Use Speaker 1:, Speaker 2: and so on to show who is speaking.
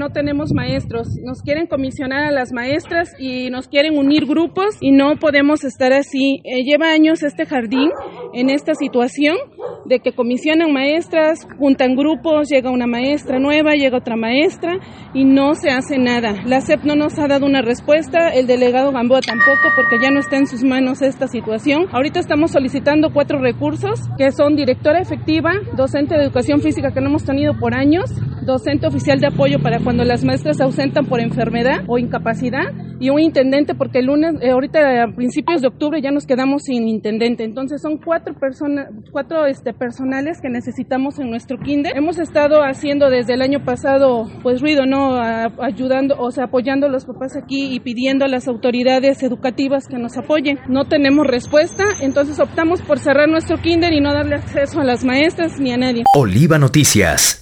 Speaker 1: no tenemos maestros. Nos quieren comisionar a las maestras y nos quieren unir grupos y no podemos estar así. Lleva años este jardín en esta situación de que comisionan maestras, juntan grupos, llega una maestra nueva, llega otra maestra y no se hace nada. La SEP no nos ha dado una respuesta, el delegado Gamboa tampoco, porque ya no está en sus manos esta situación. Ahorita estamos solicitando 4 recursos, que son directora efectiva, docente de educación física que no hemos tenido por años, docente oficial de apoyo para cuando las maestras se ausentan por enfermedad o incapacidad y un intendente porque el lunes, ahorita a principios de octubre ya nos quedamos sin intendente. Entonces son 4 personales que necesitamos en nuestro kinder. Hemos estado haciendo desde el año pasado pues ruido, ¿no? Ayudando, o sea, apoyando a los papás aquí y pidiendo a las autoridades educativas que nos apoyen. No tenemos respuesta, entonces optamos por cerrar nuestro kinder y no darle acceso a las maestras ni a nadie.
Speaker 2: Oliva Noticias.